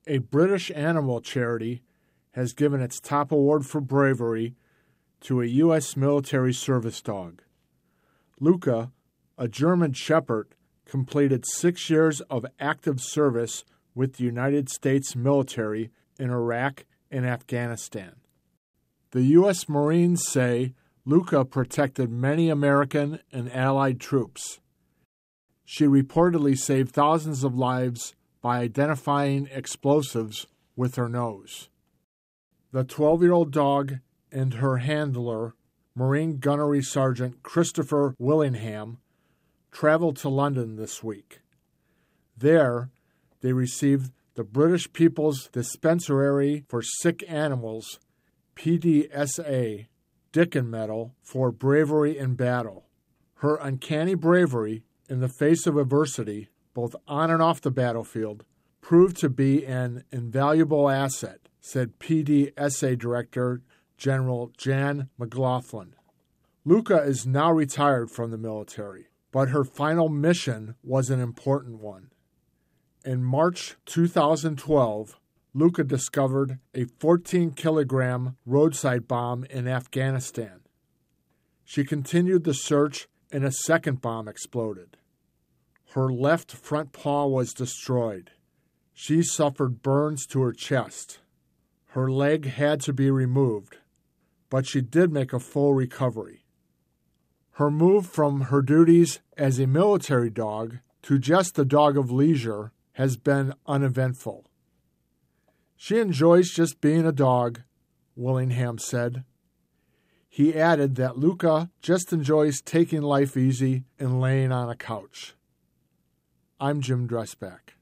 A British animal charity has given its top award for bravery to a U.S. military service dog. Luca, a German Shepherd, completed 6 years of active service with the United States military in Iraq and Afghanistan. The U.S. Marines say Luca protected many American and Allied troops. She reportedly saved thousands of lives by identifying explosives with her nose. The 12-year-old dog and her handler, Marine Gunnery Sergeant Christopher Willingham, traveled to London this week. There, they received the British People's Dispensary for Sick Animals, PDSA, Dickin Medal for bravery in battle. Her uncanny bravery in the face of adversity, both on and off the battlefield, proved to be an invaluable asset, said PDSA Director General Jan McLaughlin. Luca is now retired from the military, but her final mission was an important one. In March 2012, Luca discovered a 14-kilogram roadside bomb in Afghanistan. She continued the search and a second bomb exploded. Her left front paw was destroyed. She suffered burns to her chest. Her leg had to be removed, but she did make a full recovery. Her move from her duties as a military dog to just a dog of leisure has been uneventful. She enjoys just being a dog, Willingham said. He added that Luca just enjoys taking life easy and laying on a couch. I'm Jim Dressback.